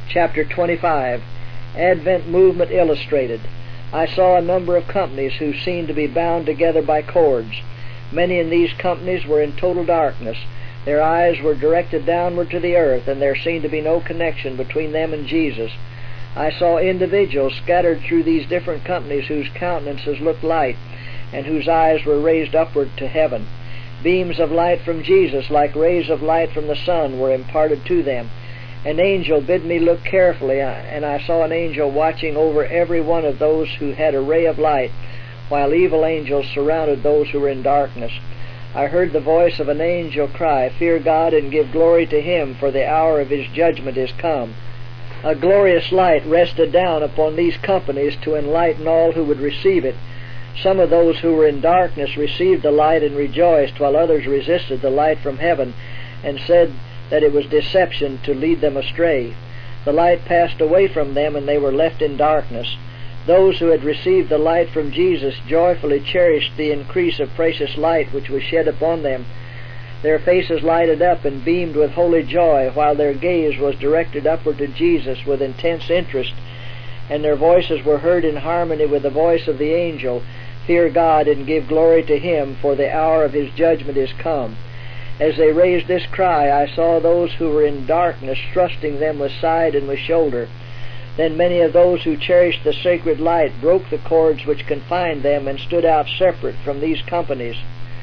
Chapter 25. Advent Movement Illustrated. I saw a number of companies who seemed to be bound together by cords. Many in these companies were in total darkness. Their eyes were directed downward to the earth, and there seemed to be no connection between them and Jesus. I saw individuals scattered through these different companies whose countenances looked light, and whose eyes were raised upward to heaven. Beams of light from Jesus, like rays of light from the sun, were imparted to them. An angel bid me look carefully, and I saw an angel watching over every one of those who had a ray of light, while evil angels surrounded those who were in darkness. I heard the voice of an angel cry, "Fear God and give glory to Him, for the hour of His judgment is come." A glorious light rested down upon these companies to enlighten all who would receive it. Some of those who were in darkness received the light and rejoiced, while others resisted the light from heaven and said that it was deception to lead them astray. The light passed away from them, and they were left in darkness. Those who had received the light from Jesus joyfully cherished the increase of precious light which was shed upon them. Their faces lighted up and beamed with holy joy, while their gaze was directed upward to Jesus with intense interest, and their voices were heard in harmony with the voice of the angel, "Fear God and give glory to Him, for the hour of His judgment is come." As they raised this cry, I saw those who were in darkness thrusting them with side and with shoulder. Then many of those who cherished the sacred light broke the cords which confined them and stood out separate from these companies.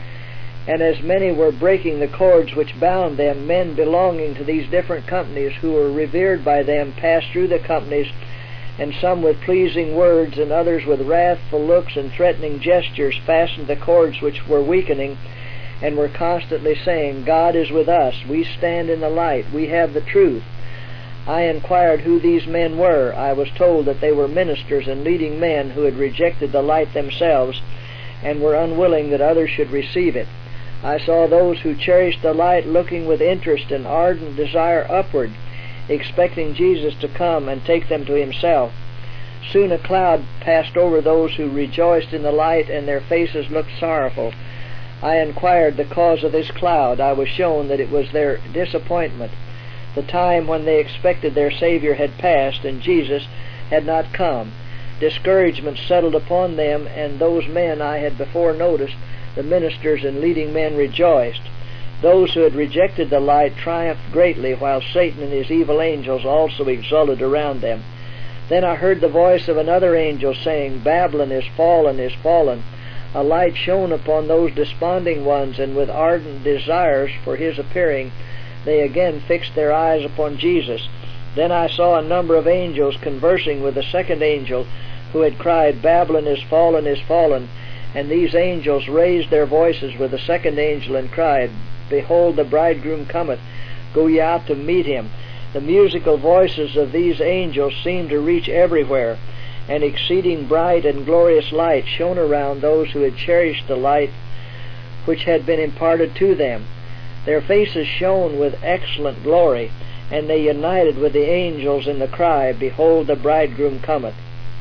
And as many were breaking the cords which bound them, men belonging to these different companies who were revered by them passed through the companies, and some with pleasing words and others with wrathful looks and threatening gestures fastened the cords which were weakening, and were constantly saying, "God is with us, we stand in the light, we have the truth." I inquired who these men were. I was told that they were ministers and leading men who had rejected the light themselves, and were unwilling that others should receive it. I saw those who cherished the light looking with interest and ardent desire upward, expecting Jesus to come and take them to Himself. Soon a cloud passed over those who rejoiced in the light, and their faces looked sorrowful. I inquired the cause of this cloud. I was shown that it was their disappointment. The time when they expected their Savior had passed, and Jesus had not come. Discouragement settled upon them, and those men I had before noticed, the ministers and leading men, rejoiced. Those who had rejected the light triumphed greatly, while Satan and his evil angels also exulted around them. Then I heard the voice of another angel saying, "Babylon is fallen, is fallen." A light shone upon those desponding ones, and with ardent desires for His appearing, they again fixed their eyes upon Jesus. Then I saw a number of angels conversing with the second angel, who had cried, "Babylon is fallen, is fallen." And these angels raised their voices with the second angel and cried, "Behold, the bridegroom cometh, go ye out to meet Him." The musical voices of these angels seemed to reach everywhere. An exceeding bright and glorious light shone around those who had cherished the light which had been imparted to them. Their faces shone with excellent glory, and they united with the angels in the cry, "Behold, the bridegroom cometh."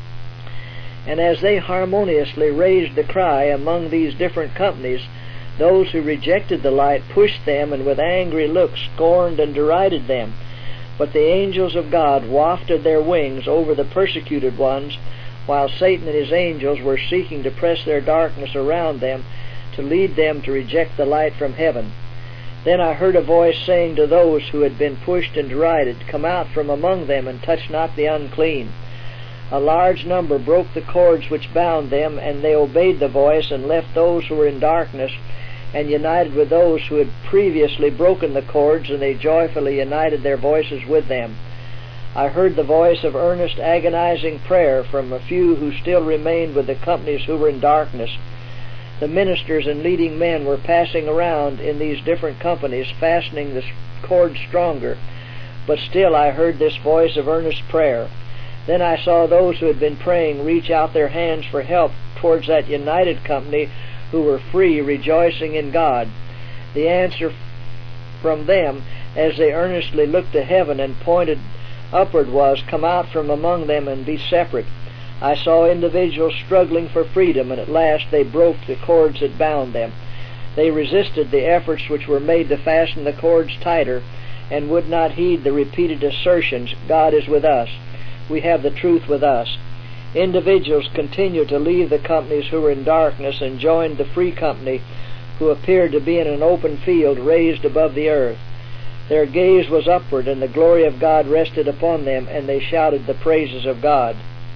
And as they harmoniously raised the cry among these different companies, those who rejected the light pushed them, and with angry looks scorned and derided them. But the angels of God wafted their wings over the persecuted ones, while Satan and his angels were seeking to press their darkness around them, to lead them to reject the light from heaven. Then I heard a voice saying to those who had been pushed and derided, "Come out from among them, and touch not the unclean." A large number broke the cords which bound them, and they obeyed the voice, and left those who were in darkness, and united with those who had previously broken the cords, and they joyfully united their voices with them. I heard the voice of earnest, agonizing prayer from a few who still remained with the companies who were in darkness. The ministers and leading men were passing around in these different companies, fastening the cords stronger, but still I heard this voice of earnest prayer. Then I saw those who had been praying reach out their hands for help towards that united company who were free, rejoicing in God. The answer from them, as they earnestly looked to heaven and pointed upward, was, "Come out from among them and be separate." I saw individuals struggling for freedom, and at last they broke the cords that bound them. They resisted the efforts which were made to fasten the cords tighter, and would not heed the repeated assertions, God is with us. We have the truth with us. Individuals continued to leave the companies who were in darkness and joined the free company who appeared to be in an open field raised above the earth. Their gaze was upward, and the glory of God rested upon them, and they shouted the praises of God.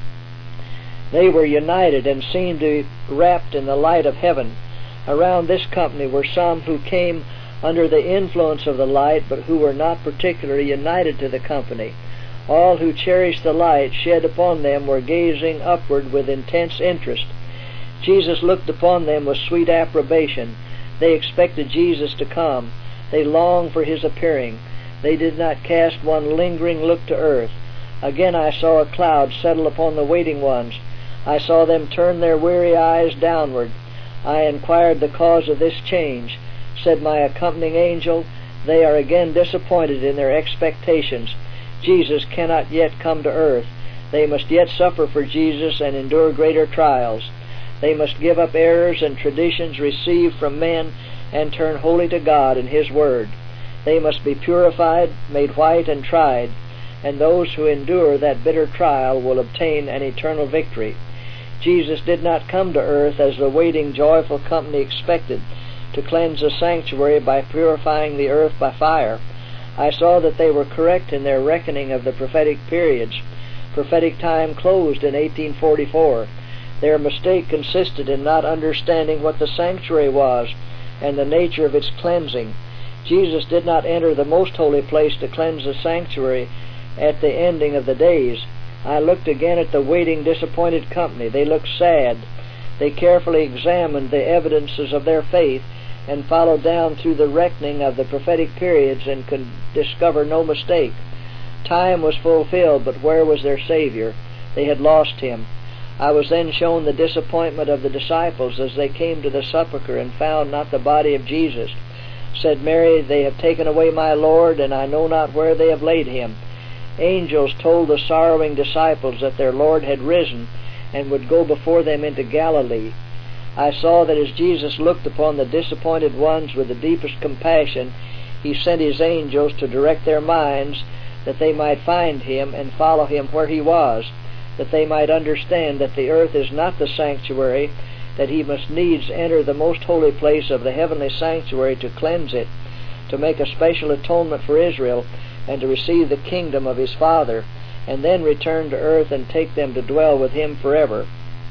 They were united and seemed to be wrapped in the light of heaven. Around this company were some who came under the influence of the light, but who were not particularly united to the company. All who cherished the light shed upon them were gazing upward with intense interest. Jesus looked upon them with sweet approbation. They expected Jesus to come. They longed for his appearing. They did not cast one lingering look to earth. Again I saw a cloud settle upon the waiting ones. I saw them turn their weary eyes downward. I inquired the cause of this change. Said my accompanying angel, they are again disappointed in their expectations. Jesus cannot yet come to earth. They must yet suffer for Jesus and endure greater trials. They must give up errors and traditions received from men and turn wholly to God and His Word. They must be purified, made white, and tried, and those who endure that bitter trial will obtain an eternal victory. Jesus did not come to earth as the waiting, joyful company expected, to cleanse the sanctuary by purifying the earth by fire. I saw that they were correct in their reckoning of the prophetic periods. Prophetic time closed in 1844. Their mistake consisted in not understanding what the sanctuary was and the nature of its cleansing. Jesus did not enter the most holy place to cleanse the sanctuary at the ending of the days. I looked again at the waiting, disappointed company. They looked sad. They carefully examined the evidences of their faith and followed down through the reckoning of the prophetic periods and could discover no mistake. Time was fulfilled, but where was their Savior? They had lost Him. I was then shown the disappointment of the disciples as they came to the sepulchre and found not the body of Jesus. Said Mary, they have taken away my Lord, and I know not where they have laid Him. Angels told the sorrowing disciples that their Lord had risen and would go before them into Galilee. I saw that as Jesus looked upon the disappointed ones with the deepest compassion, He sent His angels to direct their minds that they might find Him and follow Him where He was, that they might understand that the earth is not the sanctuary, that He must needs enter the most holy place of the heavenly sanctuary to cleanse it, to make a special atonement for Israel, and to receive the kingdom of His Father, and then return to earth and take them to dwell with Him forever.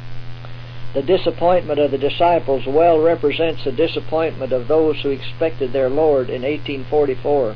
The disappointment of the disciples well represents the disappointment of those who expected their Lord in 1844.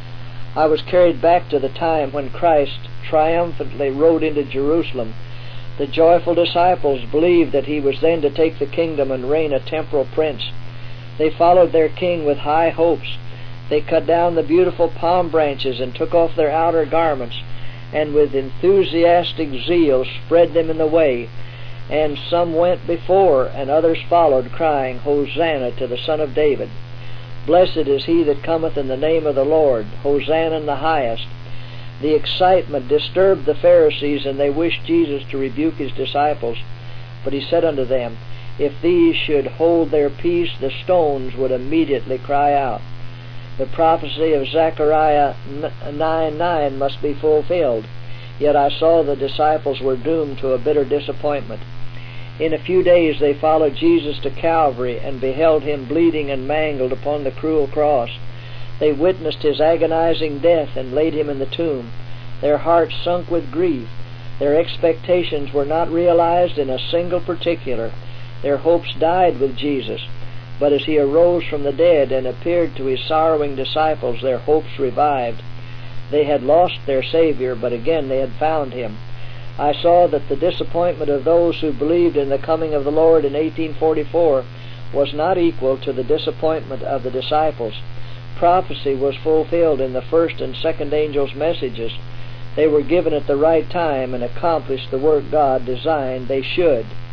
I was carried back to the time when Christ triumphantly rode into Jerusalem. The joyful disciples believed that He was then to take the kingdom and reign a temporal prince. They followed their King with high hopes. They cut down the beautiful palm branches and took off their outer garments, and with enthusiastic zeal spread them in the way. And some went before, and others followed, crying, Hosanna to the Son of David. Blessed is He that cometh in the name of the Lord. Hosanna in the highest. The excitement disturbed the Pharisees, and they wished Jesus to rebuke His disciples. But He said unto them, If these should hold their peace, the stones would immediately cry out. The prophecy of Zechariah 9:9 must be fulfilled. Yet I saw the disciples were doomed to a bitter disappointment. In a few days they followed Jesus to Calvary and beheld Him bleeding and mangled upon the cruel cross. They witnessed His agonizing death and laid Him in the tomb. Their hearts sunk with grief. Their expectations were not realized in a single particular. Their hopes died with Jesus. But as He arose from the dead and appeared to His sorrowing disciples, their hopes revived. They had lost their Savior, but again they had found Him. I saw that the disappointment of those who believed in the coming of the Lord in 1844 was not equal to the disappointment of the disciples. Prophecy was fulfilled in the first and second angels' messages. They were given at the right time and accomplished the work God designed they should.